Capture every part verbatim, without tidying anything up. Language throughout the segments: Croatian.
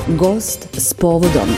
Gost s povodom.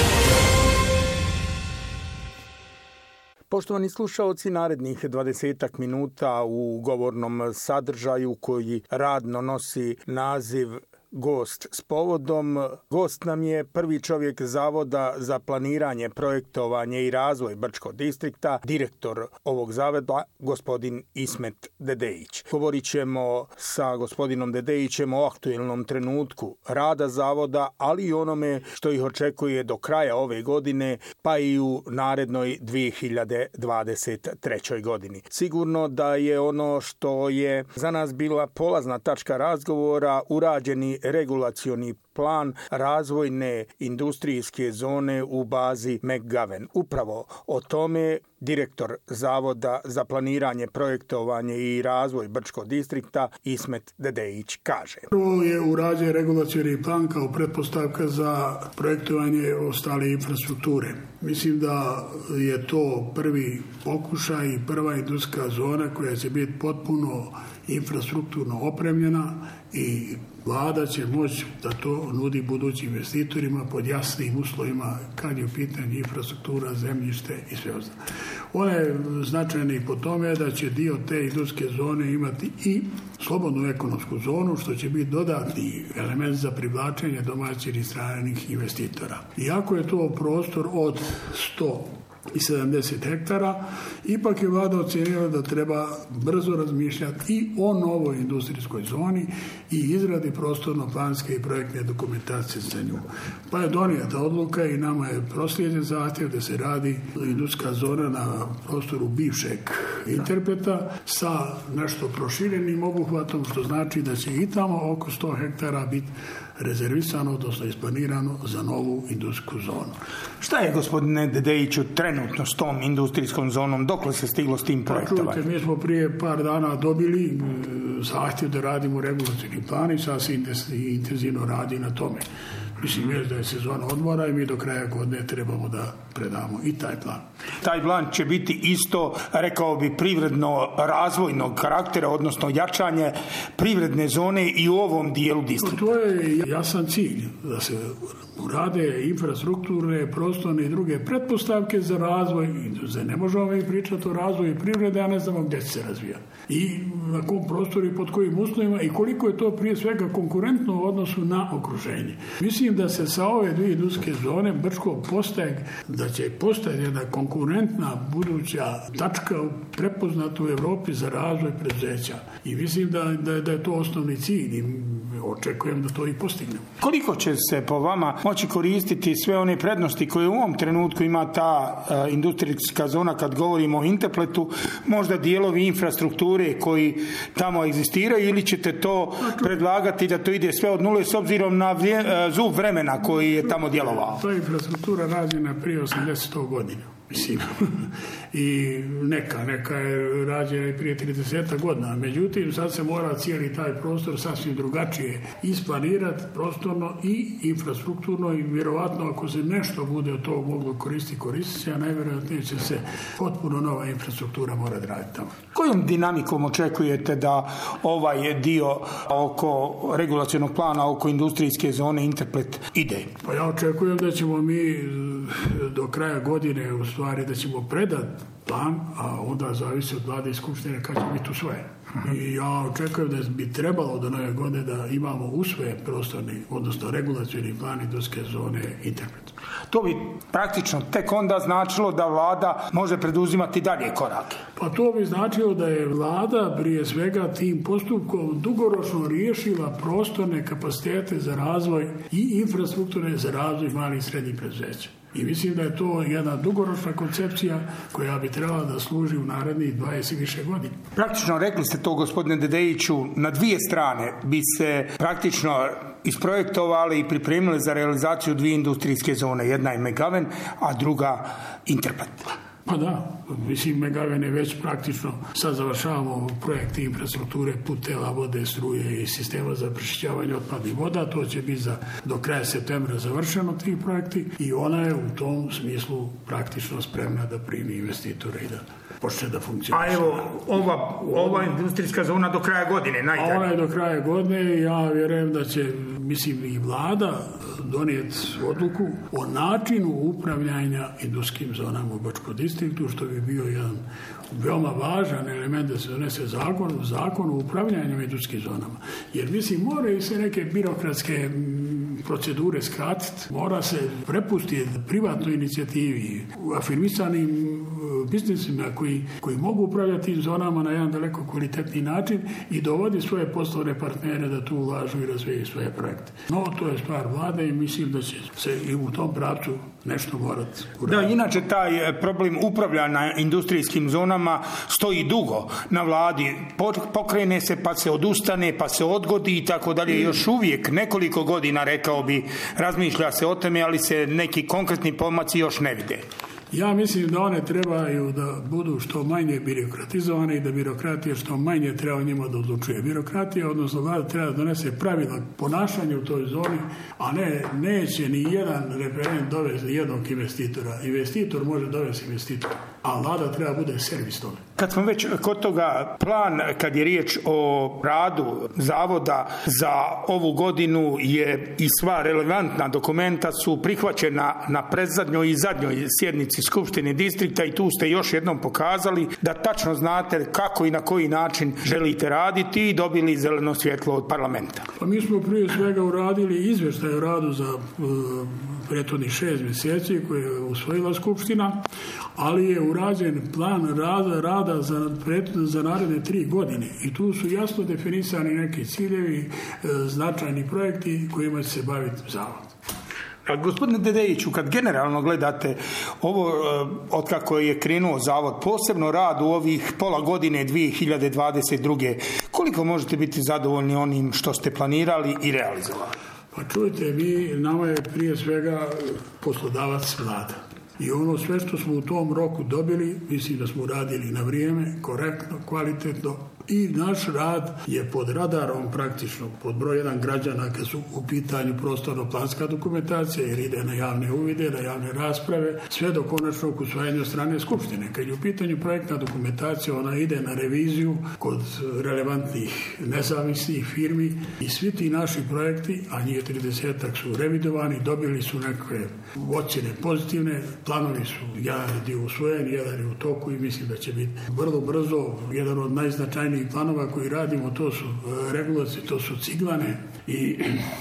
Poštovani slušaoci, narednih dvadesetak minuta u govornom sadržaju koji radno nosi naziv Gost s povodom. Gost nam je prvi čovjek Zavoda za planiranje, projektovanje i razvoj Brčkog distrikta, direktor ovog zavoda, gospodin Ismet Dedejić. Govorit ćemo sa gospodinom Dedejićem o aktuelnom trenutku rada zavoda, ali i onome što ih očekuje do kraja ove godine, pa i u narednoj dvije hiljade dvadeset trećoj. godini. Sigurno da je ono što je za nas bila polazna tačka razgovora urađeni regulacioni plan razvojne industrijske zone u bazi McGovern. Upravo o tome direktor Zavoda za planiranje, projektovanje i razvoj Brčkog distrikta Ismet Dedejić kaže. Prvo je urađen regulacioni plan kao pretpostavka za projektovanje ostale infrastrukture. Mislim da je to prvi pokušaj i prva industrijska zona koja će biti potpuno infrastrukturno opremljena i vlada će moći da to nudi budućim investitorima pod jasnim uslovima kad je u pitanju infrastruktura, zemljište i sve ostalo. Ona je značajna i po tome da će dio te industrijske zone imati i slobodnu ekonomsku zonu, što će biti dodatni element za privlačenje domaćih i stranih investitora. Iako je to prostor od sto sedamdeset hektara, ipak je vlada ocijenila da treba brzo razmišljati i o novoj industrijskoj zoni i izradi prostorno-planske i projektne dokumentacije za nju. Pa je donijeta odluka i nama je proslijeđen zahtjev da se radi industrijska zona na prostoru bivšeg Interpreta sa nešto proširenim obuhvatom, što znači da će i tamo oko sto hektara biti rezervisano, odnosno isplanirano za novu industrijsku zonu. Šta je, gospodine Dedejiću, trenutno s tom industrijskom zonom? Dokle se stiglo s tim projektovanjem? Čujte, mi smo prije par dana dobili zahtjev da radimo regulacioni plan i sad se intenzivno radi na tome. Mislim je da je sezona odmora i mi do kraja godine trebamo da predamo i taj plan. Taj plan će biti isto, rekao bi, privredno razvojnog karaktera, odnosno jačanje privredne zone i u ovom dijelu distrikta. To je jasan cilj, da se urade infrastrukturne, prostorne i druge pretpostavke za razvoj. Ne možemo mi pričati o razvoju privrede, a ne znamo gdje će se razvijati. I na kom prostoru i pod kojim uslovima i koliko je to prije svega konkurentno u odnosu na okruženje. Mislim da se sa ove dvije industrijske zone Brčko postaje, da će postati jedna konkurentna buduća tačka prepoznata u Europi za razvoj preduzeća. I mislim da, da, da je to osnovni cilj i očekujem da to i postignemo. Koliko će se po vama moći koristiti sve one prednosti koje u ovom trenutku ima ta uh, industrijska zona kad govorimo o Interpletu, možda dijelovi infrastrukture koji tamo egzistiraju, ili ćete to predlagati da to ide sve od nule s obzirom na vje, uh, zub vremena koji je tamo djelovao? To je infrastruktura rađena prije osamdeset godina. Mislim, i neka, neka je rađena i prije trideset godina. Međutim, sad se mora cijeli taj prostor sasvim drugačije isplanirati prostorno i infrastrukturno i vjerovatno ako se nešto bude od toga moglo koristiti, koristiti se, a najvjerojatnije će se potpuno nova infrastruktura morati raditi tamo. Kojom dinamikom očekujete da ovaj dio oko regulacionog plana, oko industrijske zone Interplet ide? Pa ja očekujem da ćemo mi do kraja godine u stvari da ćemo predati plan, a onda zavisi od vlade i skupštine kad će biti usvojen. I ja očekujem da bi trebalo do nove godine da imamo usvojen prostorni, odnosno regulacioni plan industrijske zone Interplet. To bi praktično tek onda značilo da vlada može preduzimati dalje korake. Pa to bi značilo da je vlada prije svega tim postupkom dugoročno riješila prostorne kapacitete za razvoj i infrastrukture za razvoj malih i srednjih preduzeća. I mislim da je to jedna dugoročna koncepcija koja bi trebala da služi u narednih dvadeset i više godina. Praktično, rekli ste to, gospodine Dedejiću, na dvije strane bi se praktično isprojektovali i pripremili za realizaciju dvije industrijske zone. Jedna je McGovern, a druga Interplet. Pa da, mislim, Megaven je već praktično, sad završavamo projekte infrastrukture, puteva, vode, struje i sistema za prečišćavanje otpadnih voda, to će biti za, do kraja septembra završeno ti projekti i ona je u tom smislu praktično spremna da primi investitore i da počne da funkcioniše. A evo, ova, ova industrijska zona do kraja godine, najdalje. Ona je do kraja godine i ja vjerujem da će, mislim, i vlada donijeti odluku o načinu upravljanja industrijskim zonama u Bačkom distriktu, što bi bio jedan veoma važan element da se donese zakon, zakon o upravljanju industrijskim zonama. Jer, mislim, moraju se neke birokratske procedure skratiti, mora se prepustiti privatnoj inicijativi, afirmisanim biznisima koji, koji mogu upravljati tim zonama na jedan daleko kvalitetni način i dovodi svoje poslovne partnere da tu ulažu i razvijaju svoje projekte. No, to je stvar vlade i mislim da će se i u tom pravcu nešto morati uraditi. Da, inače taj problem upravljanja industrijskim zonama stoji dugo na vladi. Pokrene se, pa se odustane, pa se odgodi i tako dalje. Još uvijek nekoliko godina, rekao bi, razmišlja se o tome, ali se neki konkretni pomaci još ne vide. Ja mislim da one trebaju da budu što manje birokratizovane i da birokratija što manje treba o njima da odlučuje. Birokratija, odnosno vlada, treba da donese pravila ponašanja u toj zoni, a ne, neće ni jedan referent dovesti jednog investitora. Investitor može dovesti investitora, a vlada treba bude servis toga. Kad smo već kod toga, plan, kad je riječ o radu zavoda za ovu godinu je i sva relevantna dokumenta su prihvaćena na predzadnjoj i zadnjoj sjednici Skupštine distrikta i tu ste još jednom pokazali da tačno znate kako i na koji način želite raditi i dobili zeleno svjetlo od parlamenta. Pa mi smo prije svega uradili izvještaj o radu za uh, prethodnih šest mjeseci koje je usvojila Skupština, ali je urađen plan rada, rada za, za naredne tri godine i tu su jasno definisani neki ciljevi, uh, značajni projekti kojima će se baviti zavod. Gospodine Dedejiću, kad generalno gledate ovo od kako je krenuo zavod, posebno rad u ovih pola godine dvije hiljade dvadeset druge. koliko možete biti zadovoljni onim što ste planirali i realizovali? Pa čujte, mi, nama je prije svega poslodavac vlada. I ono sve što smo u tom roku dobili, mislim da smo radili na vrijeme, korektno, kvalitetno. I naš rad je pod radarom praktično, pod broj jedan građana kad su u pitanju prostorno-planska dokumentacija, jer ide na javne uvide, na javne rasprave, sve do konačnog usvajanja strane Skupštine. Kad je u pitanju projektna dokumentacija, ona ide na reviziju kod relevantnih nezavisnih firmi i svi ti naši projekti, a njih tridesetak su revidovani, dobili su neke ocjene pozitivne, planovi su, jedan je dio usvojen, jedan je u toku i mislim da će biti vrlo brzo jedan od najznačajnijih planova koji radimo, to su regulacije, to su Ciglane i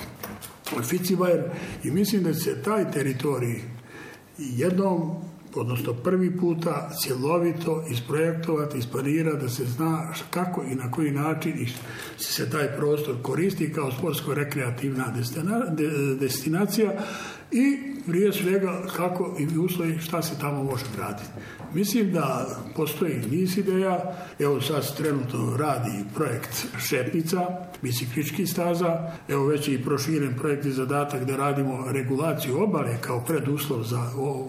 Ficibajer i mislim da će se taj teritorij jednom, odnosno prvi puta cjelovito isprojektovati, isplanirati da se zna kako i na koji način se taj prostor koristi kao sportsko-rekreativna destinacija i prije svega kako i uslovi šta se tamo može raditi. Mislim da postoji niz ideja, evo sad trenutno radi projekt šetnica, biciklički staza, evo već je i proširen projekt i zadatak da radimo regulaciju obale kao preduslov za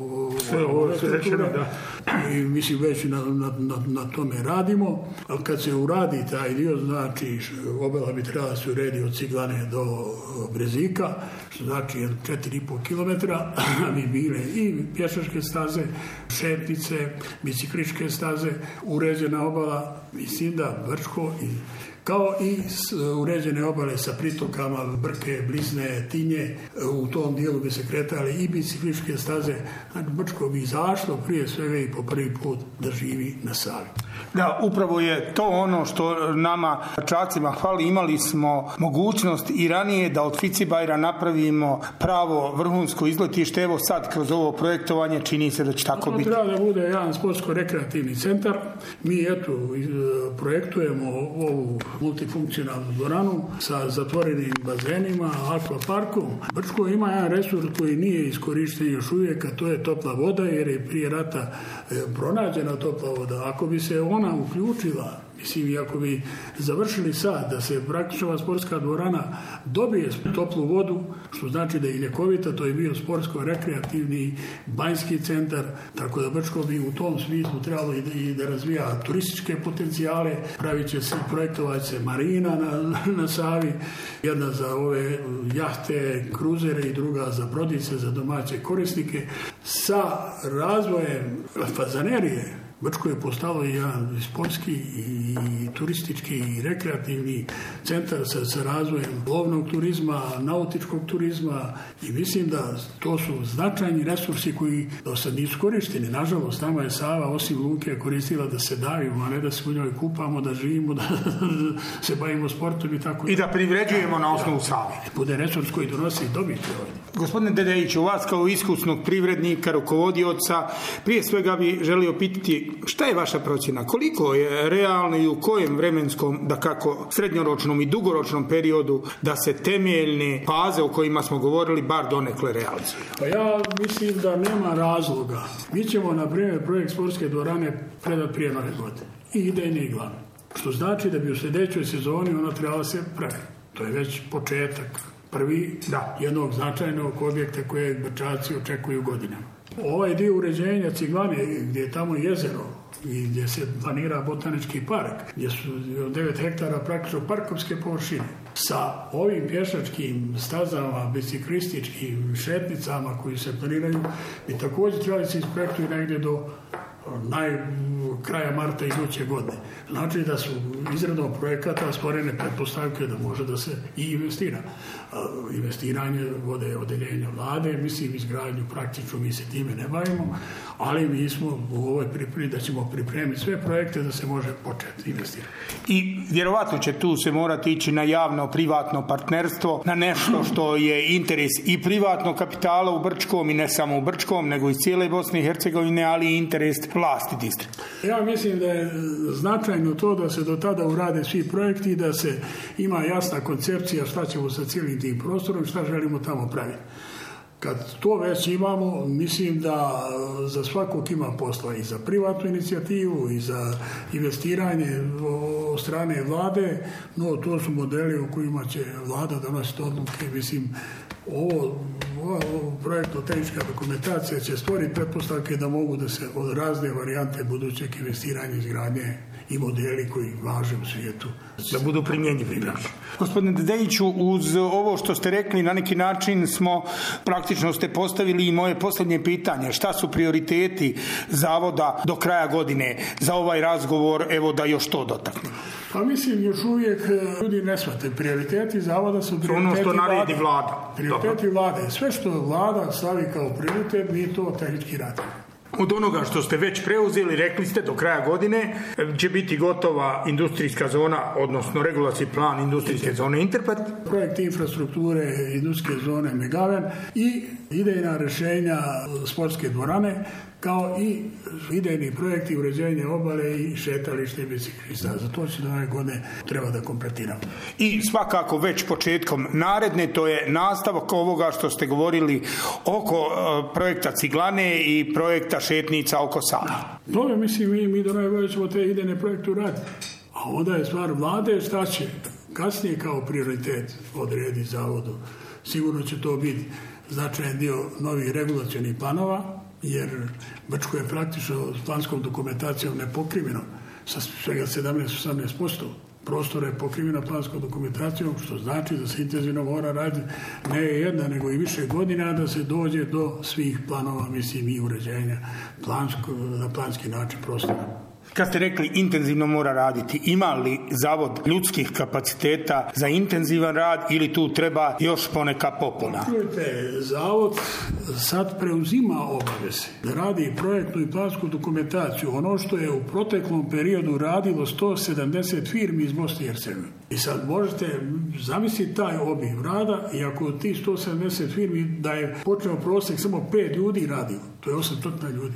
ovo strukture. I mislim već na, na, na, na tome radimo, ali kad se uradi taj dio, znači obala bi trebala se uredi od Ciglane do Brezika, što znači četiri i pol kilometra, bi bile i pješačke staze, šetnice, bicikličke staze, uređena obala, mislim da Brčko i kao i uređene obale sa pritokama, Brke, Blizne, Tinje, u tom dijelu bi se kretali i bicikličke staze. Znači, Brčko bi izašlo prije svega i po prvi put da živi na Savi. Da, upravo je to ono što nama Čacima hvali. Imali smo mogućnost i ranije da od Ficibajra napravimo pravo vrhunsko izletište. Evo sad kroz ovo projektovanje čini se da će tako to biti. Treba da bude jedan sportsko-rekreativni centar. Mi eto projektujemo ovu multifunkcionalnu dvoranu sa zatvorenim bazenima, akvaparkom. Brčko ima jedan resurs koji nije iskorišten još uvijek, a to je topla voda, jer je prije rata pronađena topla voda. Ako bi se ona uključila, Mislim, i ako bi završili sad da se praktično sportska dvorana dobije toplu vodu, što znači da je i ljekovita, to je bio sportsko-rekreativni banjski centar, tako da Brčko bi u tom smislu trebalo i da, i da razvija turističke potencijale, pravit će se, projektovat se marina na, na Savi, jedna za ove jahte, kruzere i druga za brodice, za domaće korisnike. Sa razvojem fazanerije Brčko je postalo jedan sportski i turistički i rekreativni centar sa, sa razvojem lovnog turizma, nautičkog turizma i mislim da to su značajni resursi koji do sad nisu korišteni. Nažalost, nama je Sava osim luke koristila da se davimo, a ne da se u njoj kupamo, da živimo, da se bavimo sportom i tako. I da privređujemo na osnovu Save. Bude resurs koji donosi dobiti ovdje. Gospodine Dedejiću, vas kao iskusnog privrednika, rukovodioca, prije svega bi želio pitati šta je vaša procjena? Koliko je realno i u kojem vremenskom, da kako srednjoročnom i dugoročnom periodu da se temeljne faze o kojima smo govorili bar donekle realizuju? Pa ja mislim da nema razloga. Mi ćemo, na primjer, projekt sportske dvorane predati prije nove godine. I idejni i glavni. Što znači da bi u sljedećoj sezoni ona trebala se praviti. To je već početak. Prvi da. jednog značajnog objekta koje Brčanci očekuju godinama. Ovaj dio uređenja Ciglane, gdje je tamo jezero i gdje se planira botanički park, gdje su devet hektara praktično parkovske površine, sa ovim pješačkim stazama, biciklističkim šetnicama koji se planiraju, bi također trebali se isprojektuju negdje do naj kraja marta iduće godine. Znači da su izradom projekata stvorene pretpostavke da može da se i investira. Investiranje vode odeljenja vlade, mislim izgradnju praktično mi se time ne bavimo, ali mi smo u ovoj pripremi da ćemo pripremiti sve projekte da se može početi investirati. I vjerovatno će tu se morati ići na javno-privatno partnerstvo, na nešto što je interes i privatnog kapitala u Brčkom i ne samo u Brčkom, nego iz cijele Bosne i Hercegovine, ali i interes vlasti distrikta. Ja mislim da je značajno to da se do tada urade svi projekti i da se ima jasna koncepcija šta ćemo sa cijelim tim prostorom, šta želimo tamo praviti. Kad to već imamo, mislim da za svakog ima posla i za privatnu inicijativu i za investiranje od strane vlade, no to su modeli u kojima će vlada donositi odluke. Mislim, ovo, ovo projektno-tehnička dokumentacija će stvoriti pretpostavke da mogu da se od razne varijante budućeg investiranja izgradnje i modeli koji važe u svijetu da budu primjenjivi. Gospodine Dedejiću, uz ovo što ste rekli, na neki način smo praktično ste postavili i moje posljednje pitanje. Šta su prioriteti zavoda do kraja godine za ovaj razgovor, evo da još to dotaknemo? Pa mislim, još uvijek ljudi ne shvate. Prioriteti zavoda su prioriteti ono što naredi vlade. vlada. Prioriteti Dobro. vlade. Sve što vlada stavi kao prioritet, mi to tehnički radimo. Od onoga što ste već preuzeli, rekli ste, do kraja godine će biti gotova industrijska zona, odnosno regulacijski plan industrijske zone Interpret. Projekt infrastrukture industrijske zone Megaven i idejna rješenja sportske dvorane, kao i idejni projekti uređenja obale i šetalište i biciklista. Za to će do ove godine treba da kompletiramo. I svakako već početkom naredne, to je nastavak ovoga što ste govorili oko uh, projekta Ciglane i projekta šetnica oko Save. To je, mislim, mi, mi do nove godine ćemo te idejne projekte uraditi. A onda je stvar vlade šta će kasnije kao prioritet odredi zavodu. Sigurno će to biti značajan dio novih regulacionih planova, jer Brčko je praktično s planskom dokumentacijom nepokriveno sa svega sedamnaest do osamnaest posto. Prostor je pokrivena planskom dokumentacijom, što znači da se intenzivno mora raditi ne jedna, nego i više godina da se dođe do svih planova, mislim, i uređenja plansko, na planski način prostora. Kad ste rekli intenzivno mora raditi, ima li zavod ljudskih kapaciteta za intenzivan rad ili tu treba još poneka popuna? Čujte, zavod sad preuzima obaveze da radi projektnu i plansku dokumentaciju. Ono što je u proteklom periodu radilo sto sedamdeset firmi iz Bosne i Hercegovine. I sad možete zamisliti taj obim rada i ako od tih sto sedamdeset firmi da je počeo prosjek samo pet ljudi radilo, to je osamsto ljudi.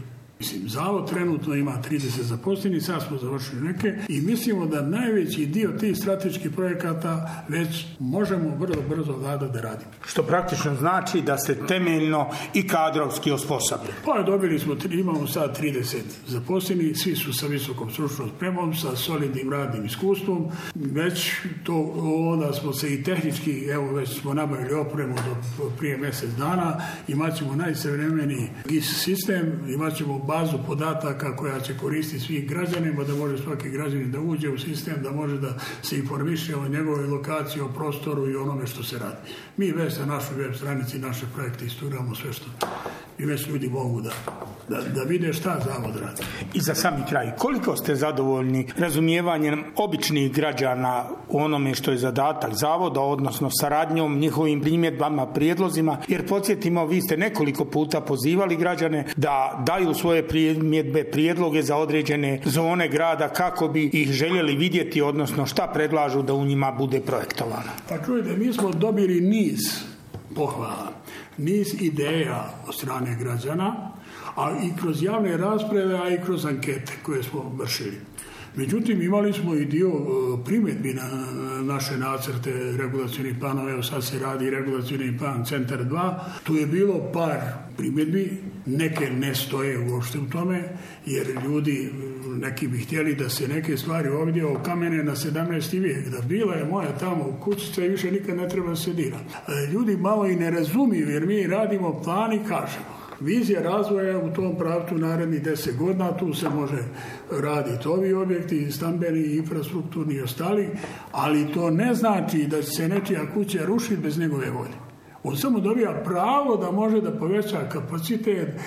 Mislim, zavod trenutno ima trideset zaposlenih, sad smo završili neke i mislimo da najveći dio tih strateških projekata već možemo vrlo brzo vlada da radimo. Što praktično znači da se temeljno i kadrovski osposobili. Pa dobili smo, imamo sad trideset zaposlenih, svi su sa visokom stručnom spremom, sa solidnim radnim iskustvom. Već to, onda smo se i tehnički, evo već smo nabavili opremu do prije mjesec dana, imat ćemo najsavremeniji G I S sistem, imat ćemo bazu podataka koja će koristiti svih građanima, da može svaki građanin da uđe u sistem, da može da se informiše o njegovoj lokaciji, o prostoru i onome što se radi. Mi već na našoj web stranici naše projekte isturamo sve što i već ljudi mogu da, da, da vide šta zavod radi. I za sami kraj, koliko ste zadovoljni razumijevanjem običnih građana u onome što je zadatak zavoda, odnosno saradnjom, njihovim primjedbama, prijedlozima, jer podsjetimo, vi ste nekoliko puta pozivali građane da daju svoje primjedbe, prijedloge za određene zone grada kako bi ih željeli vidjeti, odnosno šta predlažu da u njima bude projektovano. Pa čujete, mi smo dobili niz pohvala, niz ideja od strane građana, a i kroz javne rasprave, a i kroz ankete koje smo vršili. Međutim, imali smo i dio primjedbi na naše nacrte regulacionih planova. Evo sad se radi regulacioni plan Centar dva. Tu je bilo par primjedbi, neke ne stoje uopšte u tome, jer ljudi, neki bi htjeli da se neke stvari ovdje okamene na sedamnaesti vijek. Da bila je moja tamo kućica i više nikad ne treba se dira. Ljudi malo i ne razumiju, jer mi radimo plan i kažemo. Vizija razvoja u tom pravcu narednih deset godina, tu se može raditi ovi objekti, stambeni, infrastrukturni i ostali, ali to ne znači da će se nečija kuća rušiti bez njegove volje. On samo dobija pravo da može da poveća kapacitet e,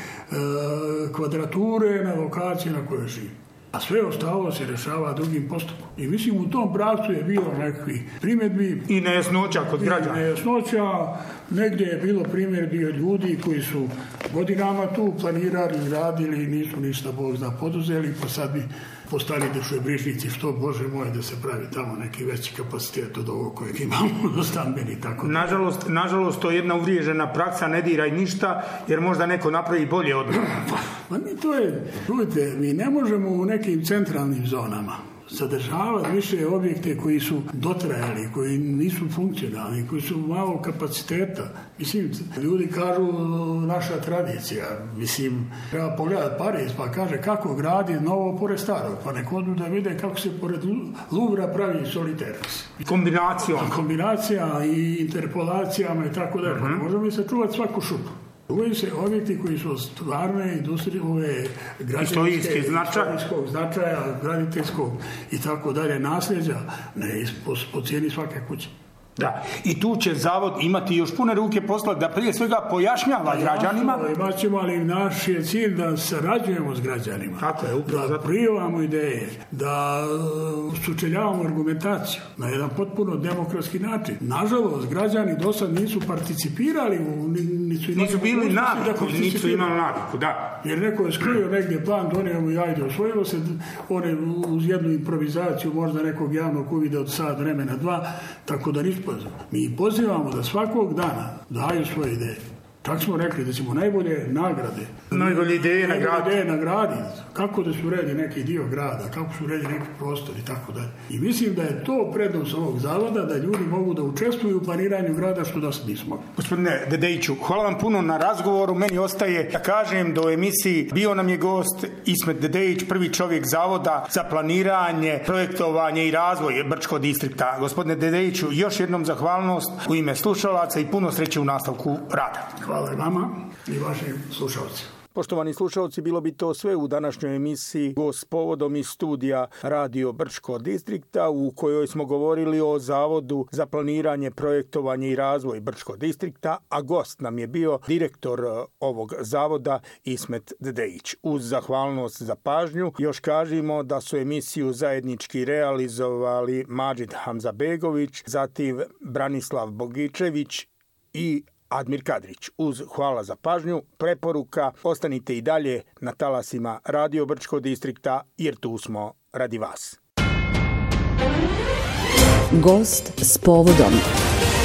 kvadrature na lokaciji na kojoj živi. A sve ostalo se rješava drugim postupkom. I mislim, u tom pravcu je bilo nekakvih primjedbi. I nejasnoća kod građana. I nejasnoća. Negdje je bilo primjedbi od ljudi koji su godinama tu planirali, radili i nisu ništa Bog zna poduzeli, pa sad bi postali dušoj brižnici, što Bože moj da se pravi tamo neki veći kapacitet od ovog kojeg imamo do stambeni. Tako. Nažalost, nažalost, to je jedna uvriježena praksa, ne diraj ništa, jer možda neko napravi bolje od nas. Pa mi to je, čujte, mi ne možemo u nekim centralnim zonama sadržavati više objekte koji su dotrajali, koji nisu funkcionalni, koji su malo kapaciteta. Mislim, ljudi kažu naša tradicija. Mislim, treba pogledati Pariz, pa kaže kako gradi novo pored starog, pa nek odu da vide kako se pored Luvra pravi soliteris. Kombinacijom. Kombinacija i interpolacijama i tako dalje. Uh-huh. Možemo mi sačuvati svaku šupu. Uvijek se objekti koji su stvarne industrije, ove građevinske, istorijskog značaja, graditeljskog i tako dalje nasljeđa, ne po, po cijeni svake kuće. Da, i tu će zavod imati još pune ruke posla da prije svega pojašnjava da, građanima. Imat ćemo, ali naš je cilj da sarađujemo s građanima. Tako je, upravo. Da prijavamo ideje, da sučeljavamo argumentaciju na jedan potpuno demokratski način. Nažalost, građani do sad nisu participirali, u, nisu, nisu bili naviku, nisu imali naviku, da. Jer neko je skrojio negdje plan, donio mu i ajde, osvojilo se, one uz jednu improvizaciju, možda nekog javnog uvida od sat vremena, dva, tako da nisu. Mi pozivamo da svakog dana daju svoje ideje. Čak smo rekli da ćemo najbolje nagrade. Najbolje ideje nagraditi. nagraditi. Kako da se uredi neki dio grada, kako se uredi neki prostor i tako dalje. I mislim da je to prednost ovog zavoda, da ljudi mogu da učestvuju u planiranju grada, što do sad nismo. Gospodine Dedejiću, hvala vam puno na razgovoru. Meni ostaje da kažem da u emisiji bio nam je gost Ismet Dedejić, prvi čovjek zavoda za planiranje, projektovanje i razvoj Brčkog distrikta. Gospodine Dedejiću, još jednom zahvalnost u ime slušalaca i puno sreće u nastavku rada. Hvala vama i vašim slušalcima. Poštovani slušalci, bilo bi to sve u današnjoj emisiji Gost povodom iz studija Radio Brčkog distrikta, u kojoj smo govorili o Zavodu za planiranje, projektovanje i razvoj Brčkog distrikta, a gost nam je bio direktor ovog zavoda Ismet Dedejić. Uz zahvalnost za pažnju još kažemo da su emisiju zajednički realizovali Madžid Hamzabegović, zatim Branislav Bogičević i Admir Kadrić. Uz hvala za pažnju, preporuka, ostanite i dalje na talasima Radio Brčkog distrikta, jer tu smo radi vas. Gost s povodom.